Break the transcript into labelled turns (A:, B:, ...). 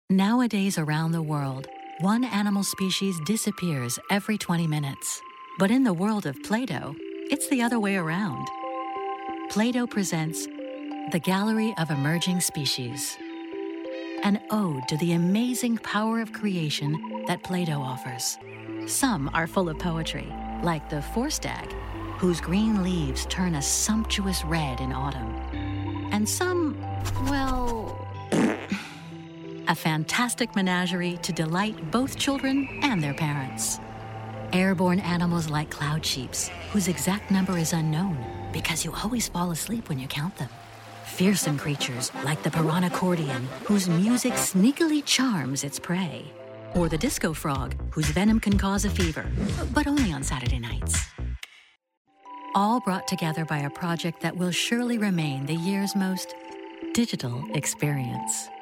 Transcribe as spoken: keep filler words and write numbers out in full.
A: Nowadays around the world, one animal species disappears every twenty minutes. But in the world of Play-Doh, it's the other way around. Play-Doh presents the Gallery of Emerging Species, an ode to the amazing power of creation that Play-Doh offers. Some are full of poetry, like the forstag, whose green leaves turn a sumptuous red in autumn. And some, well, a fantastic menagerie to delight both children and their parents. Airborne animals like cloud sheeps, whose exact number is unknown because you always fall asleep when you count them. Fearsome creatures like the piranhacordian, whose music sneakily charms its prey. Or the disco frog, whose venom can cause a fever, but only on Saturday nights. All brought together by a project that will surely remain the year's most digital experience.